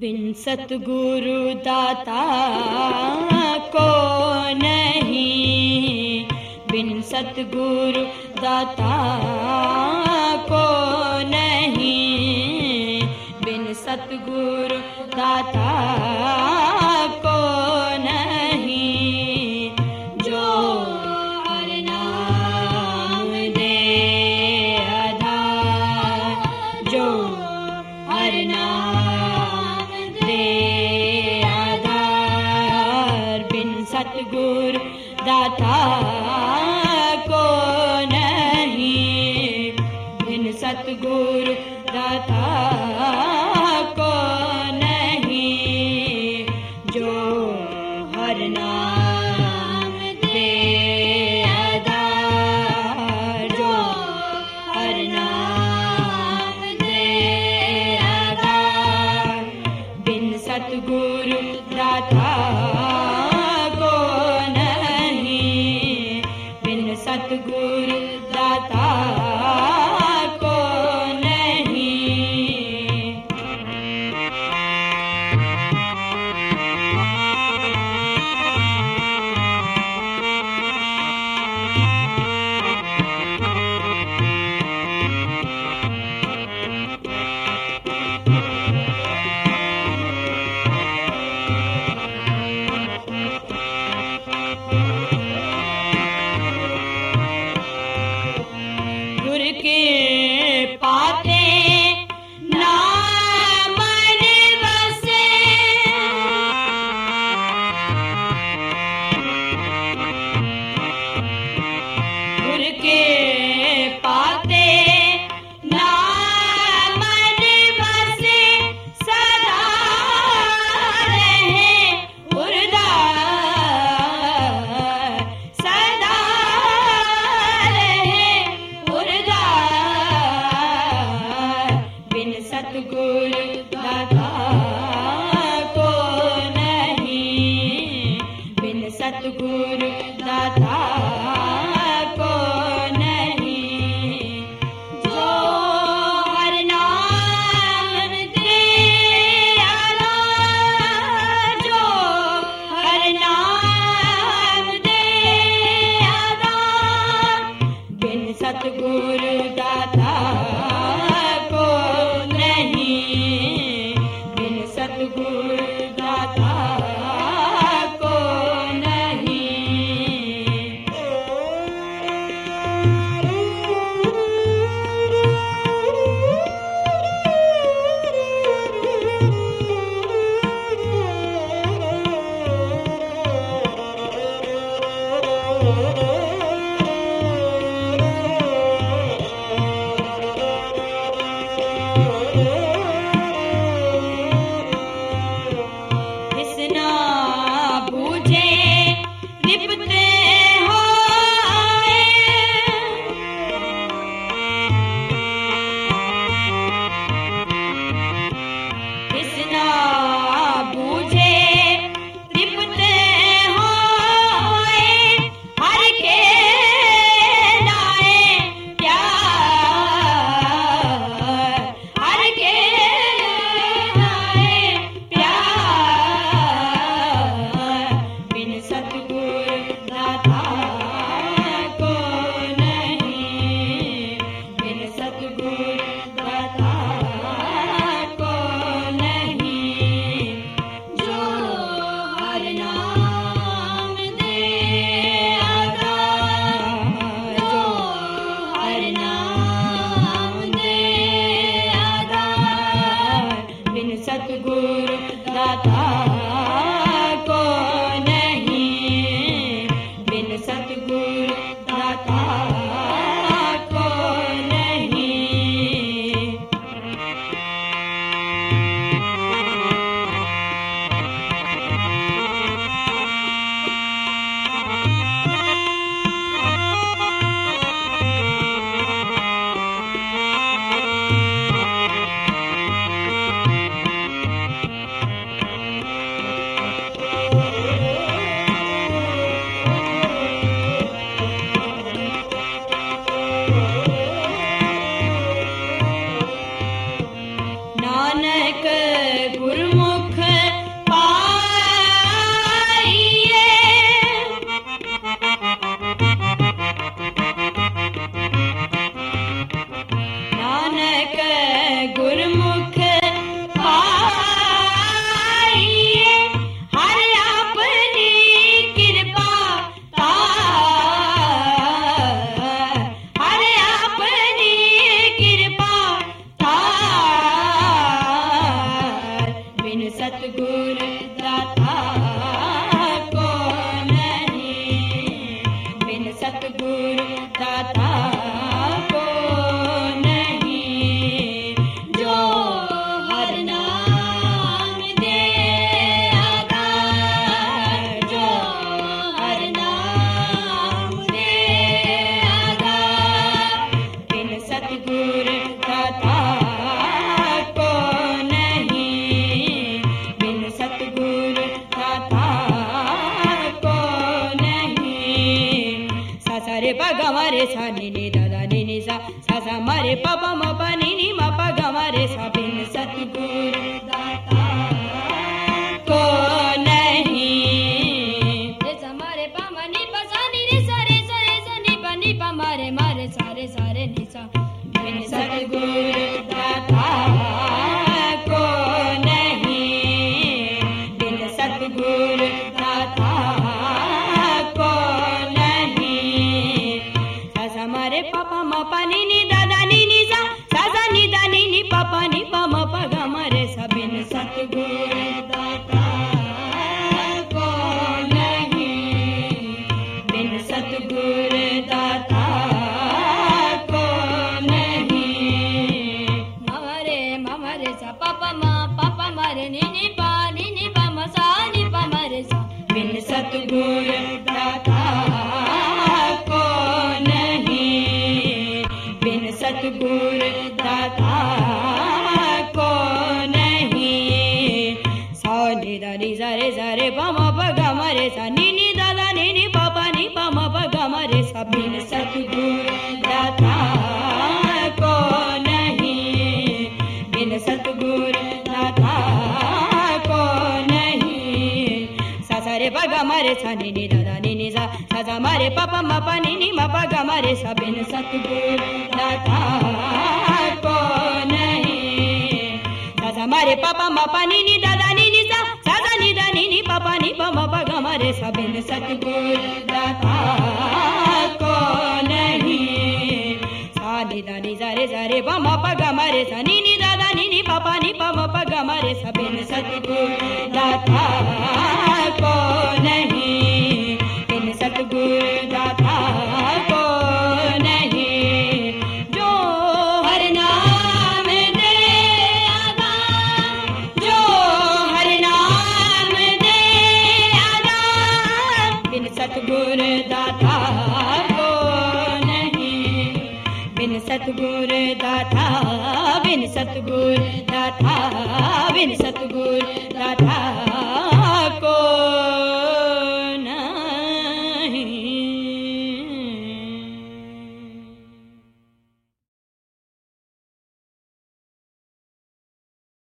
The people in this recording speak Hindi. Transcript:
बिन सतगुरु दाता को नहीं, बिन सतगुरु दाता को नहीं, बिन सतगुरु दाता को नहीं। जो हर नाम दे आधार, जो हर नाम दे आधार, बिन सतगुरु दाता को नहीं, बिन सतगुरु दाता को नहीं। जो हर नाम दे आधार, जो हर नाम दे आधार, बिन सतगुरु दाता को नहीं, बिन सतगुरु दाता को नहीं। गुर के पाते ना मन बसे, गुर के पाते ना मन बसे, सदा रहे उदार, सदा रहे उदार, बिन सतगुरु दाता को नहीं, बिन सतगुरु दाता को नहीं। जो हर नाम दे आधार, जो हर नाम दे आधार, बिन सतगुरु दाता को नहीं, बिन सतगुरु दाता को नहीं। कृष्णा बूझे लिपते हो आए, कृष्णा बूझे लिपते हो आए, हर के नाए प्यार, हर के नाए प्यार, बिन सतगुरु दाता को नहीं, बिन सतगुरु दाता को नहीं। जो हर नाम दे आधार, जो हर नाम दे आधार, बिन सतगुरु दाता को नहीं, बिन सतगुरु दाता को नहीं। नानक गुरमुख नी नी सा सा सा मरे प प म प नी नी म प ग म रे सा बिन सतगुरु दाता को नहीं। रे सा मरे प म नी प सा नी रे सा रे सा रे सा नी प नी प म रे म रे सा रे सा रे नी सा बिन सतगुरु दाता को नहीं। बिन सतगुरु दाता को नहीं। सा सा मरे प प म प नी नी दा दा नी नी सा सा सा नी दा नी नी प प नी प म प ग म रे सा बिन सतगुरु दाता को नहीं। बिन सतगुरु दाता को नहीं। मरे सा प प म रे नी नी प म सा नी प म रे सा बिन सतगुरु दाता को नहीं। बिन सतगुरु दाता को नहीं। सा नी दा नी सा रे प म प ग म रे सा नी नी दा दा नी नी प प नी प म प ग म रे सा बिन सतगुरु दाता को नहीं। बिन सतगुरु दाता को नहीं। सा सा रे प ग म रे सा नी नी दा दा नी नी सा सा सा म रे प प म प नी नी म प ग म रे सा बिन सतगुरु दाता को नहीं। सा सा म रे प प म प नी नी दा दा नी नी सा सा सा नी दा नी नी प प नी प म प ग म रे सा बिन सतगुरु दाता को नहीं। सा नी दा नी सा रे प म प ग म रे सा नी नी दा दा नी नी प प नी प म प ग म रे सा बिन सतगुरु दाता को नहीं। बिन सतगुरु दाता को नहीं। जो हर नाम दे आगा जो हर नाम दे आगा बिन सतगुरु दाता को नहीं। बिन सतगुरु दाता बिन सतगुरु दाता बिन सतगुरु दाता